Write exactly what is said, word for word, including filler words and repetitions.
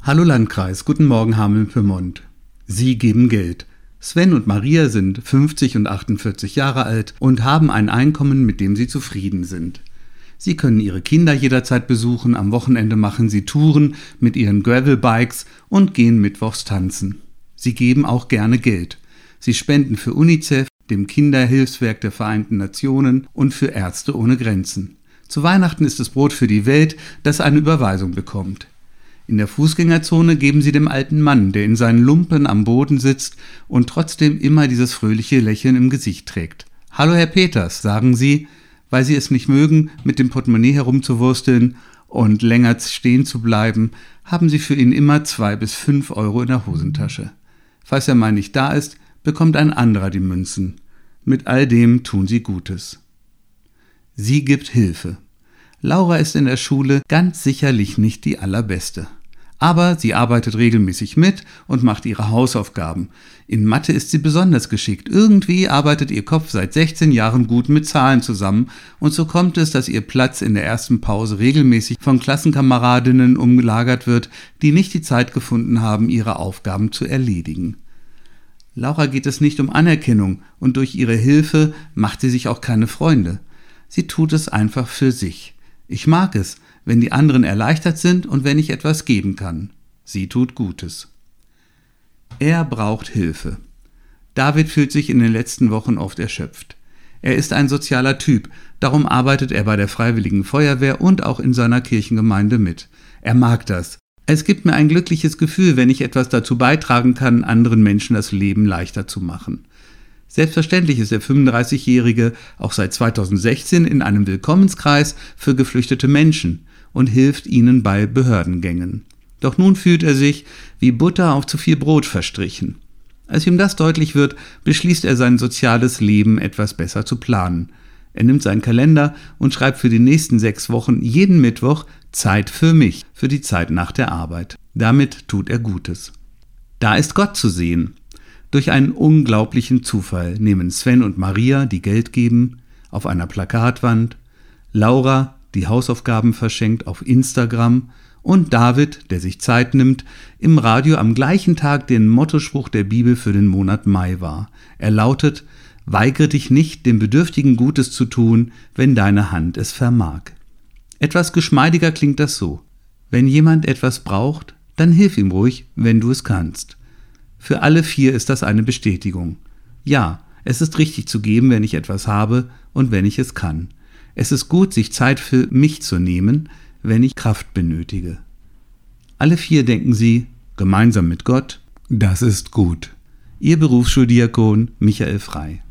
Hallo Landkreis, guten Morgen Hameln-Pyrmont. Sie geben Geld. Sven und Maria sind fünfzig und achtundvierzig Jahre alt und haben ein Einkommen, mit dem sie zufrieden sind. Sie können ihre Kinder jederzeit besuchen, am Wochenende machen sie Touren mit ihren Gravelbikes und gehen mittwochs tanzen. Sie geben auch gerne Geld. Sie spenden für UNICEF, dem Kinderhilfswerk der Vereinten Nationen und für Ärzte ohne Grenzen. Zu Weihnachten ist es Brot für die Welt, das eine Überweisung bekommt. In der Fußgängerzone geben sie dem alten Mann, der in seinen Lumpen am Boden sitzt und trotzdem immer dieses fröhliche Lächeln im Gesicht trägt. »Hallo Herr Peters«, sagen sie, weil sie es nicht mögen, mit dem Portemonnaie herumzuwursteln und länger stehen zu bleiben, haben sie für ihn immer zwei bis fünf Euro in der Hosentasche. Falls er mal nicht da ist, bekommt ein anderer die Münzen. Mit all dem tun sie Gutes. Sie gibt Hilfe. Laura ist in der Schule ganz sicherlich nicht die allerbeste. Aber sie arbeitet regelmäßig mit und macht ihre Hausaufgaben. In Mathe ist sie besonders geschickt. Irgendwie arbeitet ihr Kopf seit sechzehn Jahren gut mit Zahlen zusammen und so kommt es, dass ihr Platz in der ersten Pause regelmäßig von Klassenkameradinnen umgelagert wird, die nicht die Zeit gefunden haben, ihre Aufgaben zu erledigen. Laura geht es nicht um Anerkennung und durch ihre Hilfe macht sie sich auch keine Freunde. Sie tut es einfach für sich. Ich mag es, wenn die anderen erleichtert sind und wenn ich etwas geben kann. Sie tut Gutes. Er braucht Hilfe. David fühlt sich in den letzten Wochen oft erschöpft. Er ist ein sozialer Typ, darum arbeitet er bei der Freiwilligen Feuerwehr und auch in seiner Kirchengemeinde mit. Er mag das. Es gibt mir ein glückliches Gefühl, wenn ich etwas dazu beitragen kann, anderen Menschen das Leben leichter zu machen. Selbstverständlich ist der fünfunddreißigjährige auch seit zweitausendsechzehn in einem Willkommenskreis für geflüchtete Menschen und hilft ihnen bei Behördengängen. Doch nun fühlt er sich wie Butter auf zu viel Brot verstrichen. Als ihm das deutlich wird, beschließt er, sein soziales Leben etwas besser zu planen. Er nimmt seinen Kalender und schreibt für die nächsten sechs Wochen jeden Mittwoch Zeit für mich, für die Zeit nach der Arbeit. Damit tut er Gutes. Da ist Gott zu sehen. Durch einen unglaublichen Zufall nehmen Sven und Maria, die Geld geben, auf einer Plakatwand, Laura, die Hausaufgaben verschenkt auf Instagram und David, der sich Zeit nimmt, im Radio am gleichen Tag den Mottospruch der Bibel für den Monat Mai wahr. Er lautet: Weigere dich nicht, dem Bedürftigen Gutes zu tun, wenn deine Hand es vermag. Etwas geschmeidiger klingt das so: Wenn jemand etwas braucht, dann hilf ihm ruhig, wenn du es kannst. Für alle vier ist das eine Bestätigung. Ja, es ist richtig zu geben, wenn ich etwas habe und wenn ich es kann. Es ist gut, sich Zeit für mich zu nehmen, wenn ich Kraft benötige. Alle vier denken sie, gemeinsam mit Gott, das ist gut. Ihr Berufsschuldiakon Michael Frei.